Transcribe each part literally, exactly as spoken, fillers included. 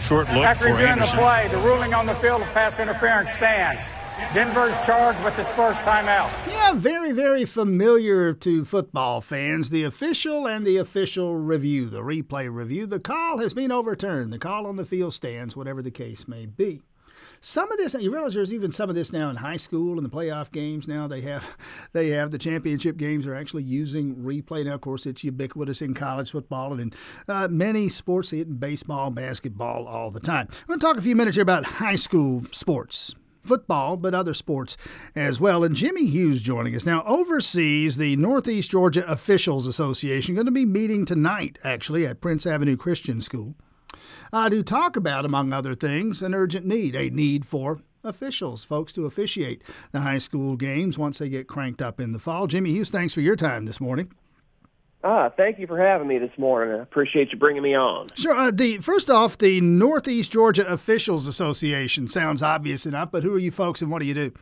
Short look After for reviewing Anderson. the play, the ruling on the field of pass interference stands. Denver's charged with its first timeout. Yeah, very, very familiar to football fans. The official and the official review, the replay review. The call has been overturned. The call on the field stands, whatever the case may be. Some of this, you realize there's even some of this now in high school and the playoff games. Now they have, they have the championship games are actually using replay. Now, of course, it's ubiquitous in college football and in uh, many sports, see it in baseball, basketball, all the time. I'm going to talk a few minutes here about high school sports. Football, but other sports as well. And Jimmy Hughes joining us now oversees the Northeast Georgia Officials Association, going to be meeting tonight, actually, at Prince Avenue Christian School uh, to talk about, among other things, an urgent need, a need for officials, folks to officiate the high school games once they get cranked up in the fall. Jimmy Hughes, thanks for your time this morning. Ah, thank you for having me this morning. I appreciate you bringing me on. Sure. Uh, the first off, the Northeast Georgia Officials Association sounds obvious enough, but who are you folks and what do you do?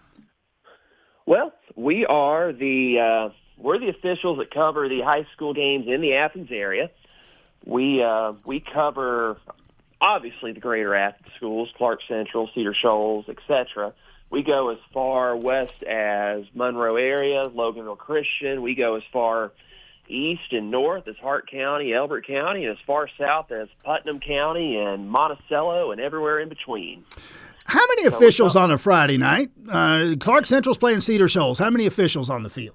Well, we are the uh, we're the officials that cover the high school games in the Athens area. We uh, we cover obviously the greater Athens schools, Clark Central, Cedar Shoals, et cetera. We go as far west as Monroe area, Loganville Christian. We go as far east and north as Hart County, Elbert County, and as far south as Putnam County and Monticello and everywhere in between. How many so officials on a Friday night? Uh, Clark Central's playing Cedar Shoals. How many officials on the field?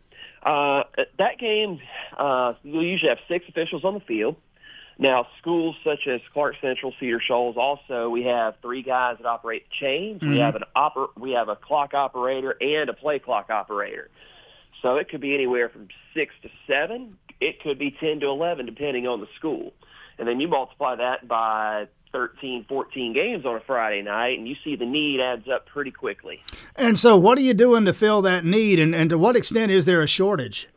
Uh, that game, uh, you'll usually have six officials on the field. Now, schools such as Clark Central, Cedar Shoals, also we have three guys that operate the chains. Mm-hmm. We have an oper- we have a clock operator and a play clock operator. So it could be anywhere from six to seven. It could be ten to eleven, depending on the school. And then you multiply that by thirteen, fourteen games on a Friday night, and you see the need adds up pretty quickly. And so what are you doing to fill that need, and, and to what extent is there a shortage?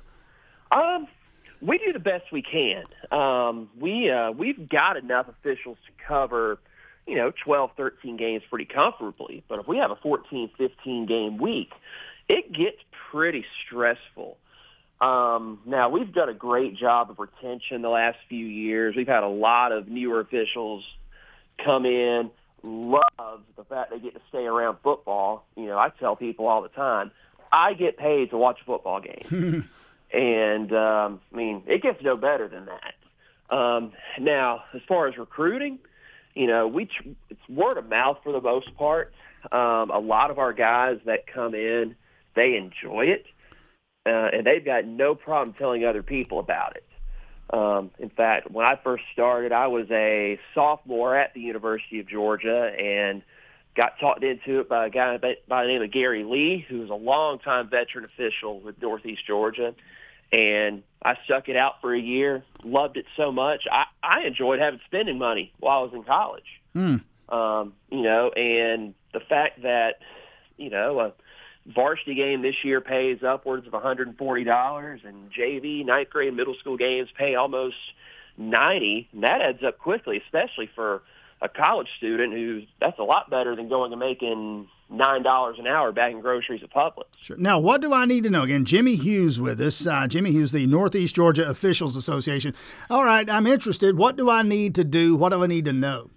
Um, we do the best we can. Um, we, uh, we've got enough officials to cover, you know, twelve, thirteen games pretty comfortably. But if we have a fourteen, fifteen-game week, it gets pretty stressful. Um, now, we've done a great job of retention the last few years. We've had a lot of newer officials come in, love the fact they get to stay around football. You know, I tell people all the time, I get paid to watch a football game. and, um, I mean, it gets no better than that. Um, now, as far as recruiting, you know, we tr- it's word of mouth for the most part. Um, a lot of our guys that come in, they enjoy it, uh, and they've got no problem telling other people about it. Um, in fact, when I first started, I was a sophomore at the University of Georgia and got talked into it by a guy by, by the name of Gary Lee, who's a longtime veteran official with Northeast Georgia. And I stuck it out for a year, loved it so much. I, I enjoyed having spending money while I was in college. Mm. Um, you know, and the fact that, you know, a varsity game this year pays upwards of one hundred forty dollars, and J V, ninth grade, middle school games pay almost ninety dollars, and that adds up quickly, especially for a college student who's that's a lot better than going and making nine dollars an hour bagging groceries at Publix. Sure. Now, what do I need to know? Again, Jimmy Hughes with us. Uh, Jimmy Hughes, the Northeast Georgia Officials Association. All right, I'm interested. What do I need to do? What do I need to know?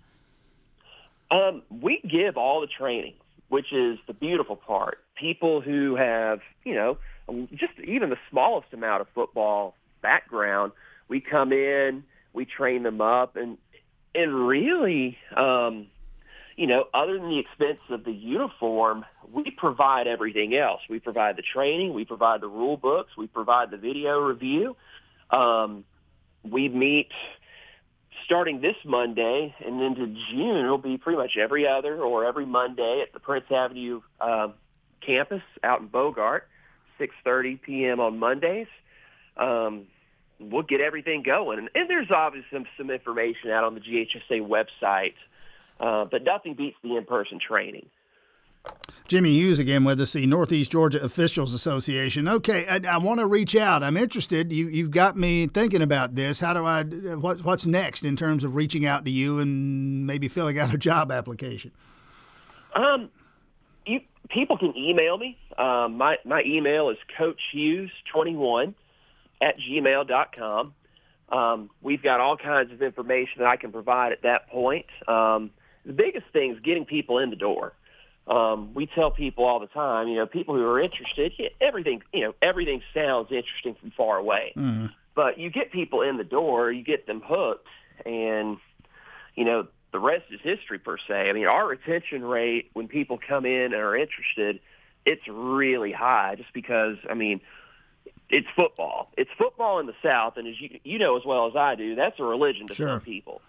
Um, we give all the training, which is the beautiful part. People who have, you know, just even the smallest amount of football background, we come in, we train them up, and and really, um, you know, other than the expense of the uniform, we provide everything else. We provide the training, we provide the rule books, we provide the video review. Um, we meet starting this Monday and into June. It'll be pretty much every other or every Monday at the Prince Avenue um, campus out in Bogart, six thirty p.m. on Mondays. Um, we'll get everything going. And, and there's obviously some, some information out on the G H S A website, uh, but nothing beats the in-person training. Jimmy Hughes again with us, the Northeast Georgia Officials Association. Okay, I, I want to reach out. I'm interested. You, you've got me thinking about this. How do I? What, what's next in terms of reaching out to you and maybe filling out a job application? Um, you people can email me. Um, my my email is coach hughes twenty-one at gmail dot com. Um, we've got all kinds of information that I can provide at that point. Um, the biggest thing is getting people in the door. Um, we tell people all the time, you know, people who are interested, everything, you know, everything sounds interesting from far away. Mm-hmm. But you get people in the door, you get them hooked, and, you know, the rest is history per se. I mean, our retention rate when people come in and are interested, it's really high just because, I mean, it's football. It's football in the South, and as you, you know as well as I do, that's a religion to Sure. some people.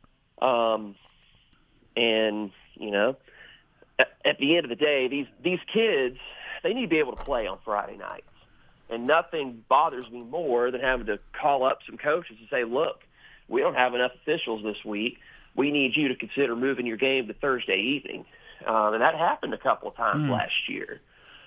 Um, and, you know, at, at the end of the day, these, these kids, they need to be able to play on Friday nights. And nothing bothers me more than having to call up some coaches and say, look, we don't have enough officials this week. We need you to consider moving your game to Thursday evening. Um, and that happened a couple of times mm. last year.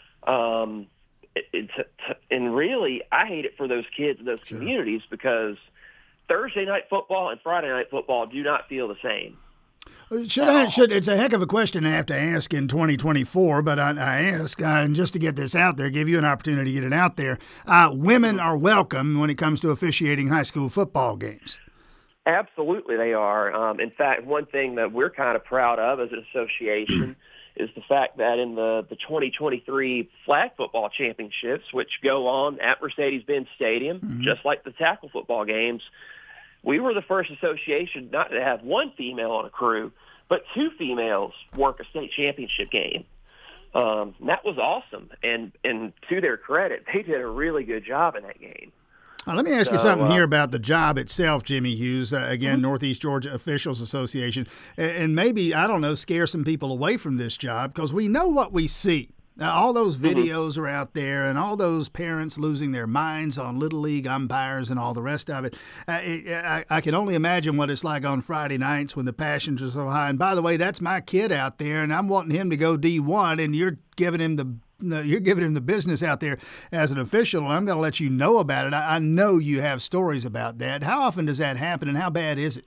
Um, it, it, t- and really, I hate it for those kids in those sure. communities because Thursday night football and Friday night football do not feel the same. Should I, should, it's a heck of a question to have to ask in twenty twenty-four, but I, I ask, uh, and just to get this out there, give you an opportunity to get it out there, uh, women are welcome when it comes to officiating high school football games. Absolutely they are. Um, in fact, one thing that we're kind of proud of as an association is the fact that in the, the twenty twenty-three flag football championships, which go on at Mercedes-Benz Stadium, mm-hmm. just like the tackle football games, we were the first association not to have one female on a crew, but two females work a state championship game. Um, that was awesome. And, and to their credit, they did a really good job in that game. Now, let me ask so, you something uh, here about the job itself, Jimmy Hughes, uh, again, mm-hmm. Northeast Georgia Officials Association, and, and maybe, I don't know, scare some people away from this job because we know what we see. Now, all those videos mm-hmm. are out there, and all those parents losing their minds on Little League umpires and all the rest of it. Uh, it I, I can only imagine what it's like on Friday nights when the passions are so high. And by the way, that's my kid out there, and I'm wanting him to go D one, and you're giving him the you're giving him the business out there as an official, and I'm going to let you know about it. I, I know you have stories about that. How often does that happen, and how bad is it?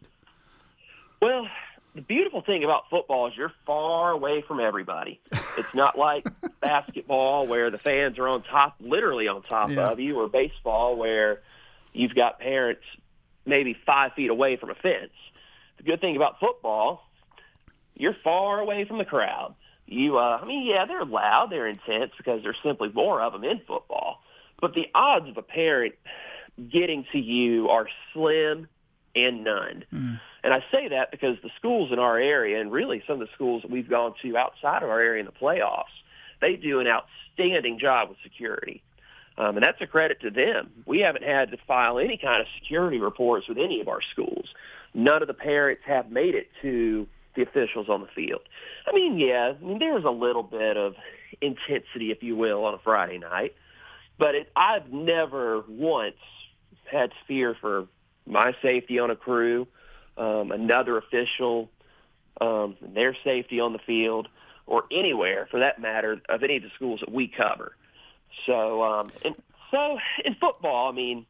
Well, the beautiful thing about football is you're far away from everybody. It's not like basketball where the fans are on top, literally on top yeah. of you, or baseball where you've got parents maybe five feet away from a fence. The good thing about football, you're far away from the crowd. You, uh, I mean, yeah, they're loud, they're intense because there's simply more of them in football. But the odds of a parent getting to you are slim and none. Mm. And I say that because the schools in our area, and really some of the schools that we've gone to outside of our area in the playoffs, they do an outstanding job with security. Um, and that's a credit to them. We haven't had to file any kind of security reports with any of our schools. None of the parents have made it to the officials on the field. I mean, yeah, I mean, there was a little bit of intensity, if you will, on a Friday night. But it, I've never once had fear for my safety on a crew, um, another official, um, their safety on the field, or anywhere, for that matter, of any of the schools that we cover. So, um, and so in football, I mean,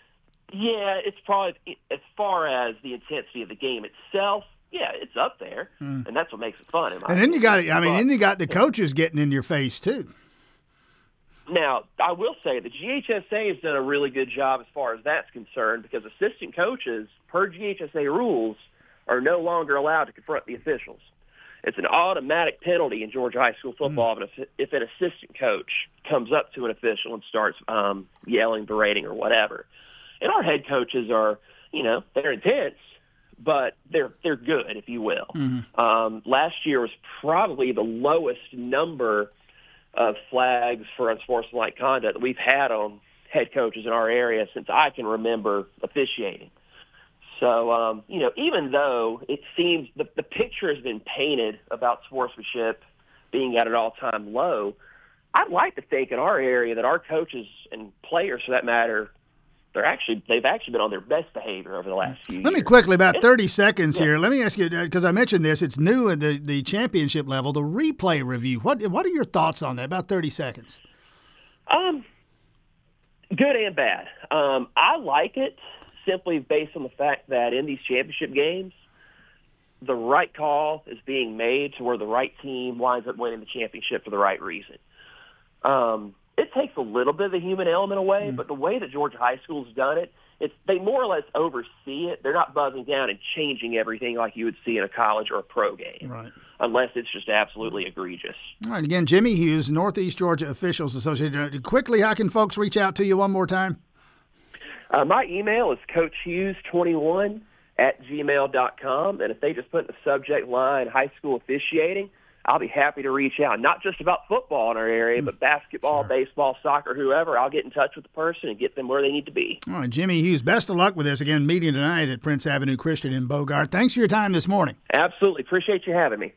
yeah, it's probably, as far as the intensity of the game itself, yeah, it's up there, mm. and that's what makes it fun. In my and then you got, I mean, but, then you got the coaches getting in your face too. Now, I will say the G H S A has done a really good job as far as that's concerned because assistant coaches, per G H S A rules, are no longer allowed to confront the officials. It's an automatic penalty in Georgia high school football mm. if, if an assistant coach comes up to an official and starts um, yelling, berating, or whatever. And our head coaches are, you know, they're intense, but they're they're good, if you will. Mm-hmm. Um, last year was probably the lowest number of flags for unsportsmanlike conduct that we've had on head coaches in our area since I can remember officiating. So, um, you know, even though it seems the, the picture has been painted about sportsmanship being at an all-time low, I'd like to think in our area that our coaches and players, for that matter, they're actually they've actually been on their best behavior over the last few let years. Let me quickly, about thirty seconds yeah. here. Let me ask you, because I mentioned this, it's new at the, the championship level, the replay review. What what are your thoughts on that? About thirty seconds. Um, good and bad. Um, I like it simply based on the fact that in these championship games, the right call is being made to where the right team winds up winning the championship for the right reason. Um, it takes a little bit of the human element away, mm. but the way that Georgia high school's done it, it's they more or less oversee it. They're not buzzing down and changing everything like you would see in a college or a pro game, right, unless it's just absolutely egregious. All right, again, Jimmy Hughes, Northeast Georgia Officials Association. Quickly, how can folks reach out to you one more time? Uh, my email is coach hughes twenty-one at gmail dot com, and if they just put in the subject line high school officiating, I'll be happy to reach out, not just about football in our area, but basketball, sure. baseball, soccer, whoever. I'll get in touch with the person and get them where they need to be. All right, Jimmy Hughes, best of luck with this. Again, meeting tonight at Prince Avenue Christian in Bogart. Thanks for your time this morning. Absolutely. Appreciate you having me.